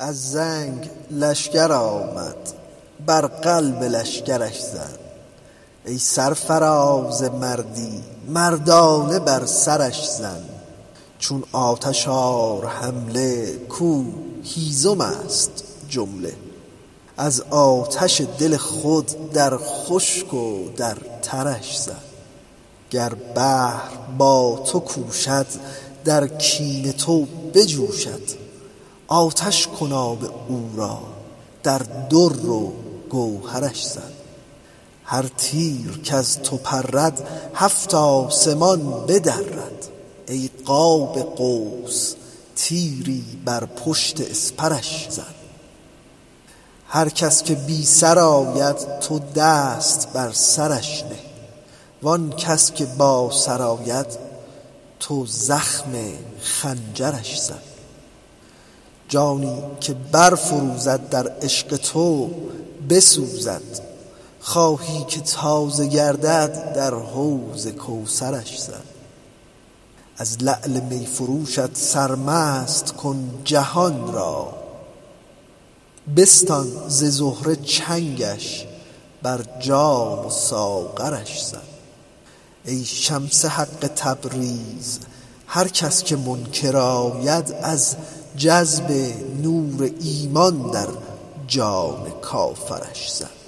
از زنگ لشکر آمد، بر قلب لشکرش زد. ای سرفراز مردی، مردانه بر سرش زن. چون آتش آر حمله، کو هیزم است جمله. از آتش دل خود در خشک و در ترش زن. گر بحر با تو کوشد، در کین تو بجوشد. آتش کن آب او را، در در و گوهرش زن. هر تیر کز تو پرد، هفت آسمان بدرد. ای قاب قوس، تیری بر پشت اسپرش زن. هر کس که بی سر آید، تو دست بر سرش نه. وان کس که با سر آید، تو زخم خنجرش زن. جانی که برفروزد در عشق تو بسوزد. خواهی که تازه گردد، در حوض کوثرش زن. از لعل می فروشت سرمست کن جهان را. بستان ز زهره چنگش، بر جام و ساغرش زن. ای شمس حق تبریز، هر کس که منکر آید، از جذب نور ایمان در جان کافرش زن.